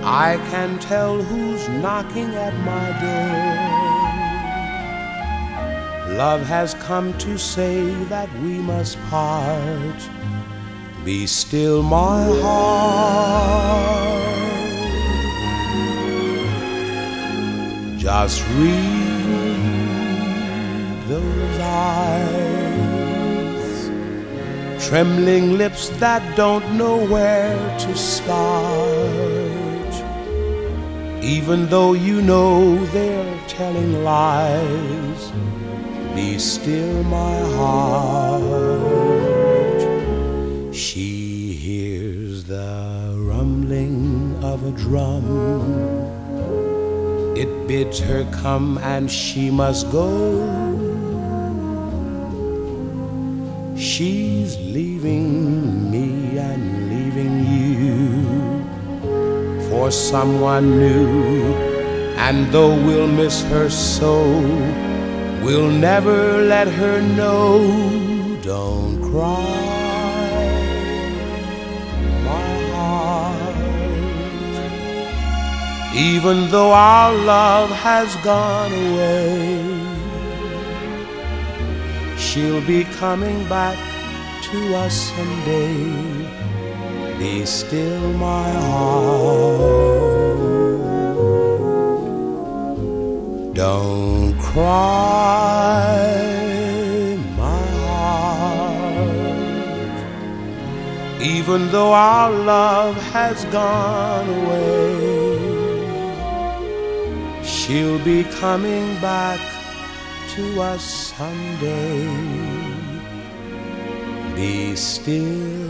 I can tell who's knocking at my door. Love has come to say that we must part. Be still, my heart. Just read those eyes, trembling lips that don't know where to start. Even though you know they're telling lies, be still, my heart. She hears the rumbling of a drum. It bids her come and she must go. She's leaving me and leaving you for someone new. And though we'll miss her so, we'll never let her know. Don't cry, my heart. Even though our love has gone away, she'll be coming back to us someday. Be still, my heart. Don't cry, my heart. Even though our love has gone away, she'll be coming back to us someday. Be still,